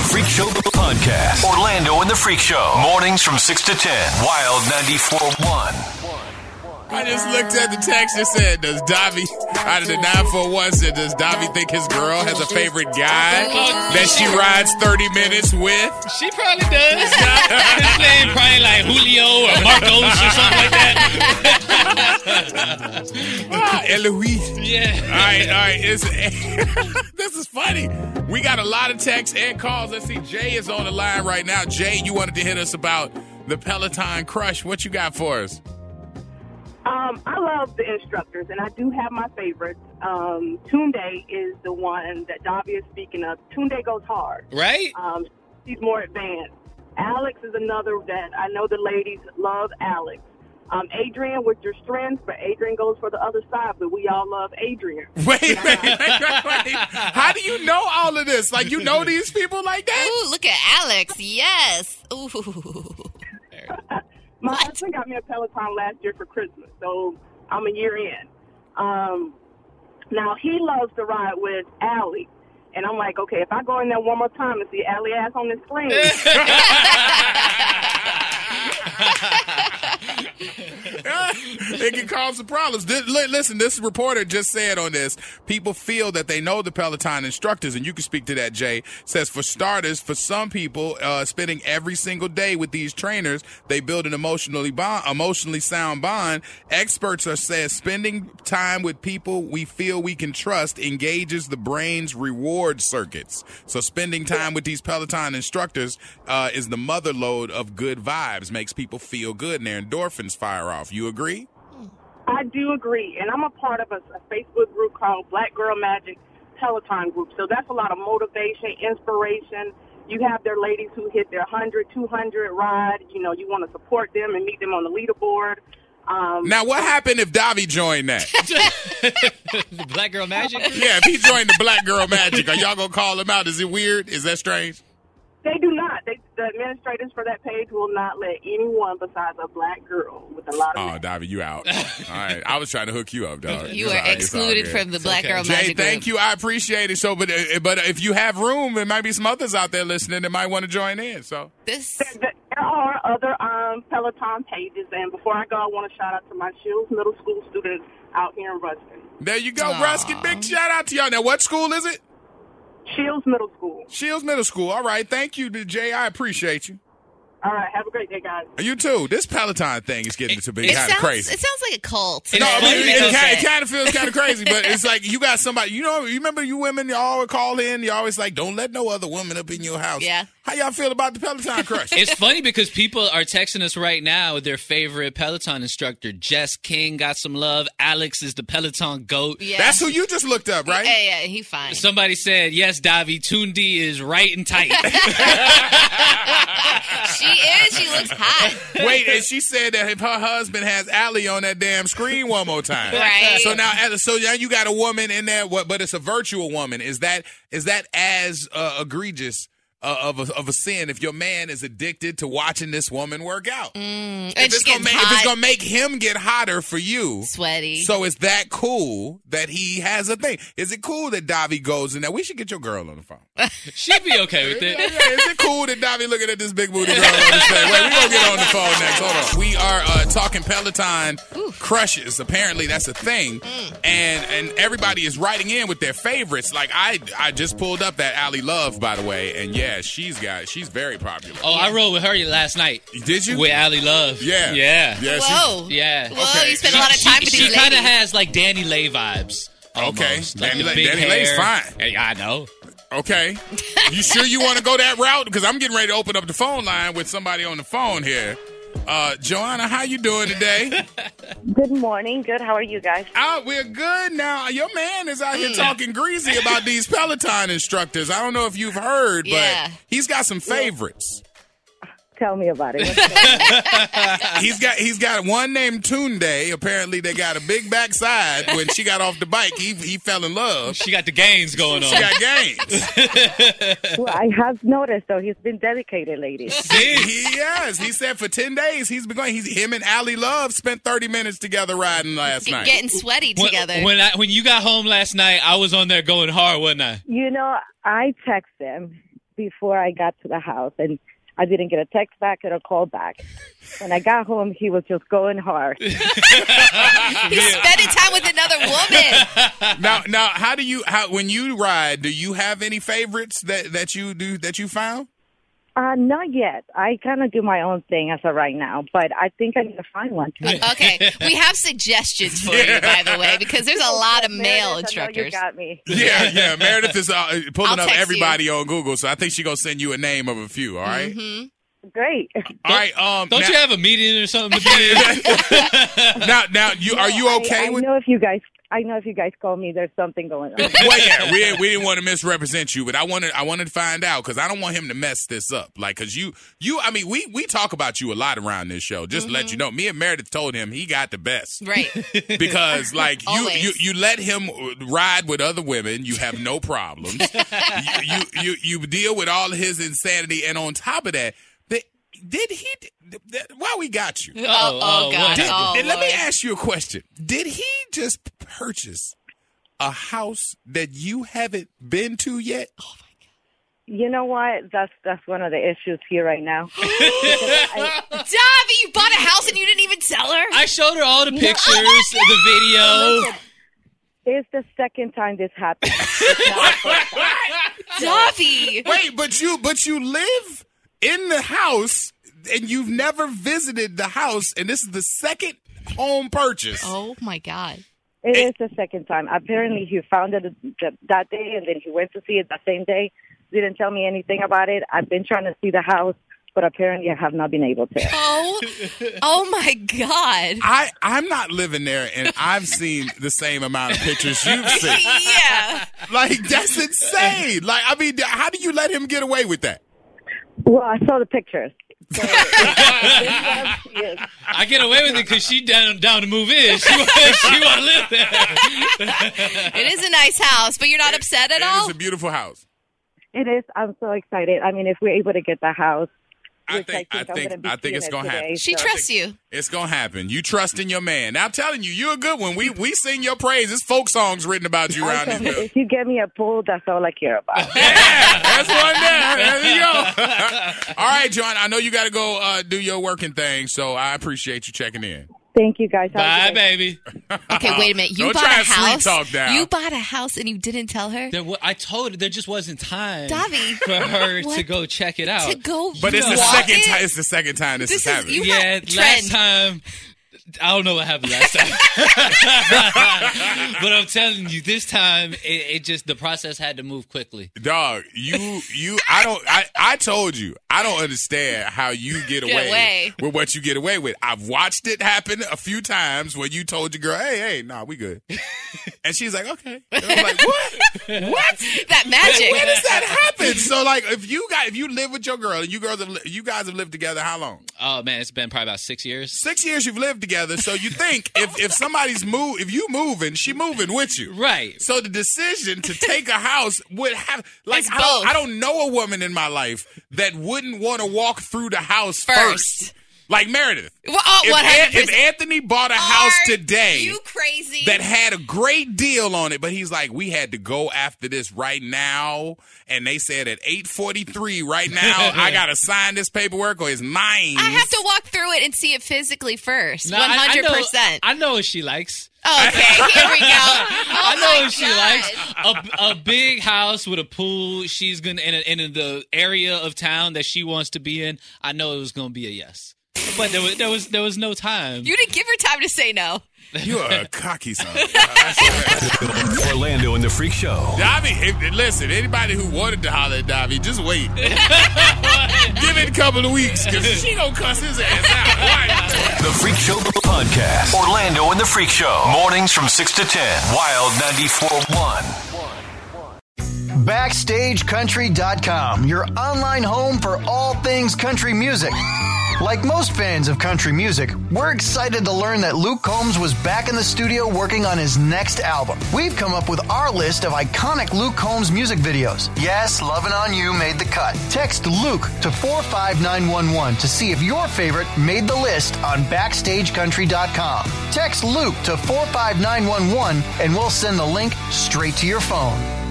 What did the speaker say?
Freak Show Podcast. Orlando and the Freak Show. Mornings from 6 to 10. Wild 94.1. I just looked at the text and said, does Davi, out of the 941, said, does Davi think his girl has a favorite guy that she rides 30 minutes with? She probably does. His name probably like Julio or Marcos or something like that. Eloise. Yeah. All right. This is funny. We got a lot of texts and calls. Let's see. Jay is on the line right now. Jay, you wanted to hit us about the Peloton crush. What you got for us? I love the instructors, and I do have my favorites. Tunde is the one that Davi is speaking of. Tunde goes hard. Right? She's more advanced. Alex is another that I know the ladies love Alex. Adrian with your strengths, but Adrian goes for the other side, but we all love Adrian. Wait. How do you know all of this? Like, you know these people like that? Ooh, look at Alex. Yes. Ooh. My husband got me a Peloton last year for Christmas, so I'm a year in. Now, he loves to ride with Allie. And I'm like, okay, if I go in there one more time and see Allie ass on this screen. It can cause some problems. Listen, this reporter just said on this, people feel that they know the Peloton instructors, and you can speak to that, Jay. Says, for starters, for some people, spending every single day with these trainers, they build an emotionally sound bond. Experts are said spending time with people we feel we can trust engages the brain's reward circuits. So spending time with these Peloton instructors is the mother lode of good vibes, makes people feel good, and their endorphins fire off. You agree? I do agree, and I'm a part of a Facebook group called Black Girl Magic Peloton Group, so that's a lot of motivation, inspiration. You have their ladies who hit their 100, 200 ride. You know, you want to support them and meet them on the leaderboard. Now, what happened if Davi joined that? The Black Girl Magic? Yeah, if he joined the Black Girl Magic, are y'all going to call him out? Is it weird? Is that strange? They do not. The administrators for that page will not let anyone besides a black girl with a lot of... Oh, Davi, you out. All right. I was trying to hook you up, dog. You are excluded from the Black Girl Jay, Magic thank group. you. I appreciate it. So, but if you have room, there might be some others out there listening that might want to join in. So There are other Peloton pages, and before I go, I want to shout out to my Shields Middle School students out here in Ruskin. There you go, Ruskin. Big shout out to y'all. Now, what school is it? Shields Middle School. Shields Middle School. All right. Thank you, Jay. I appreciate you. All right. Have a great day, guys. You too. This Peloton thing is getting to be kind of crazy. It sounds like a cult. No, I mean, it kind of feels kind of crazy, but it's like you got somebody, you remember you women, y'all would call in, you always like, don't let no other woman up in your house. Yeah. How y'all feel about the Peloton crush? It's funny because people are texting us right now with their favorite Peloton instructor. Jess King got some love. Alex is the Peloton GOAT. Yeah. That's who you just looked up, right? Yeah, he fine. Somebody said, yes, Davi, Tunde is right and tight. She is. She looks hot. Wait, and she said that if her husband has Allie on that damn screen one more time. Right. So now you got a woman in there, but it's a virtual woman. Is that as egregious of a sin if your man is addicted to watching this woman work out? If it's gonna make him get hotter for you, sweaty. So is that cool that he has a thing? Is it cool that Davi goes in there? We should get your girl on the phone. She'd be okay with it. Yeah, is it cool that Davi looking at this big booty girl on the stage? Wait, we're going to get on the phone next. Hold on. We are talking Peloton crushes. Apparently, that's a thing. And everybody is writing in with their favorites. Like, I just pulled up that Allie Love, by the way. And, yeah, she's very popular. Oh, I rode with her last night. Did you? With Allie Love. Yeah. Yeah. Whoa. Yeah. Whoa, Okay. you spend a lot of time with these ladies. She kind of has, like, Danny Lay vibes. Okay. Almost. Like Danny the big Lay's hair. fine. Yeah, I know. Okay. You sure you want to go that route? Because I'm getting ready to open up the phone line with somebody on the phone here. Joanna, how you doing today? Good morning. Good. How are you guys? We're good now. Your man is out here talking greasy about these Peloton instructors. I don't know if you've heard, but he's got some favorites. Tell me about it. He's got one named Tunde. Apparently, they got a big backside. When she got off the bike, he fell in love. She got the gains going on. She got gains. Well, I have noticed, though, he's been dedicated, ladies. See, he has. He said for 10 days he's been going. Him and Allie Love spent 30 minutes together riding last night. Getting sweaty together. When you got home last night, I was on there going hard, wasn't I? You know, I text him before I got to the house, and I didn't get a text back or a call back. When I got home, he was just going hard. He's spending time with another woman. Now, how when you ride, do you have any favorites that you found? Not yet. I kind of do my own thing as of right now, but I think I need to find one too. Okay, we have suggestions for you, by the way, because there's a lot of male instructors. I know you got me. Yeah. Meredith is pulling up text everybody on Google, so I think she's gonna send you a name of a few. All right. Mm-hmm. Great. All right. Don't you have a meeting or something to be in? Now, are you okay with? I know if you guys call me, there's something going on. Well, yeah, we didn't want to misrepresent you, but I wanted to find out because I don't want him to mess this up. Like, because I mean, we talk about you a lot around this show. Just to let you know, me and Meredith told him he got the best, Right? Because like you let him ride with other women, you have no problems. you deal with all his insanity, and on top of that. Why we got you? Oh God! Let me ask you a question. Did he just purchase a house that you haven't been to yet? Oh my God! You know what? That's one of the issues here right now. Davi, you bought a house and you didn't even tell her? I showed her all the pictures, the video. Listen, it's the second time this happened. Davi! Wait, but you live in the house and you've never visited the house, and this is the second home purchase. Oh my God! It is the second time. Apparently, he found it that day, and then he went to see it that same day. Didn't tell me anything about it. I've been trying to see the house, but apparently I have not been able to. Oh my God! I'm not living there, and I've seen the same amount of pictures you've seen. Yeah, like that's insane. Like, I mean, how do you let him get away with that? Well, I saw the pictures. So, I get away with it because she down to move in. She want to live there. it is a nice house, but you're not upset at all? It's a beautiful house. It is. I'm so excited. I mean, if we're able to get the house, I think it's gonna happen. She trusts you. It's gonna happen. You trust in your man. Now I'm telling you, you're a good one. We sing your praise. There's folk songs written about you around here. If you get me a pool, that's all I care about. Yeah, that's one there. There you go. All right, John. I know you got to go do your working thing, so I appreciate you checking in. Thank you, guys. Bye, baby. Okay, wait a minute. You Don't bought try a to sweet house. talk down. You bought a house and you didn't tell her? I told her there just wasn't time Davi, for her to go check it out. to go But it's the walk second it? time. It's the second time this has happened. you Yeah, have last trend. time. I don't know what happened last time. But I'm telling you, this time it just the process had to move quickly. Dog, I told you, I don't understand how you get away with what you get away with. I've watched it happen a few times where you told your girl, hey, nah, we good. And she's like, okay. And I'm like, what? What? That magic. Where does that happen? So like, if you live with your girl and you guys have lived together, how long? Oh man, it's been probably about 6 years. 6 years you've lived together. So you think if somebody's if you moving, she moving with you. Right. So the decision to take a house would have It's both. I don't know a woman in my life that wouldn't want to walk through the house first. Like Meredith. Well, If Anthony bought a house today you crazy? that had a great deal on it, but he's like, we had to go after this right now, and they said at 8:43 right now, I got to sign this paperwork or it's mine. I have to walk through it and see it physically first. 100%. I know what she likes. Okay, here we go. I know what she likes. A big house with a pool. She's gonna in the area of town that she wants to be in. I know it was gonna be a yes. But there was no time. You didn't give her time to say no. You are a cocky son. Orlando and the Freak Show. Davi, listen, anybody who wanted to holler at Davi, just wait. Give it a couple of weeks, because she gonna cuss his ass out. The Freak Show Podcast. Orlando and the Freak Show. Mornings from 6 to 10. Wild 94.1. BackstageCountry.com, your online home for all things country music. Like most fans of country music, we're excited to learn that Luke Combs was back in the studio working on his next album. We've come up with our list of iconic Luke Combs music videos. Yes, Lovin' On You made the cut. Text Luke to 45911 to see if your favorite made the list on BackstageCountry.com. Text Luke to 45911 and we'll send the link straight to your phone.